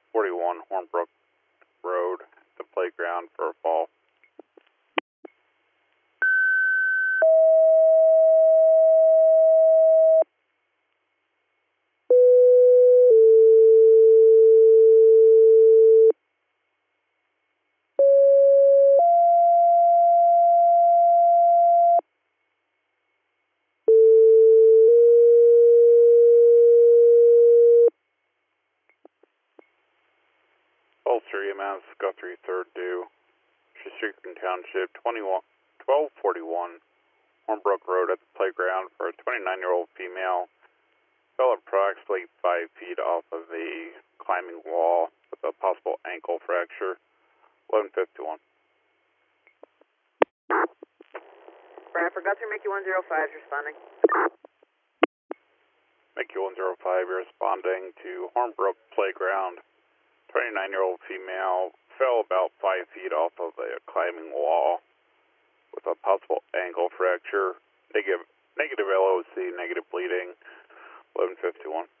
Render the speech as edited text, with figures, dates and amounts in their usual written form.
41 Hornbrook Road, the playground for a fall. All 3 amounts, Guthrie 3rd due, Shushukin Township, 1241 Hornbrook Road at the playground for a 29-year-old female. Fell approximately 5 feet off of a climbing wall with a possible ankle fracture. 1151. Bradford Guthrie, Mickey 105, responding. Mickey 105, you're responding to Hornbrook Playground. 29-year-old female fell about 5 feet off of a climbing wall with a possible ankle fracture. Negative LOC, negative bleeding. 1151.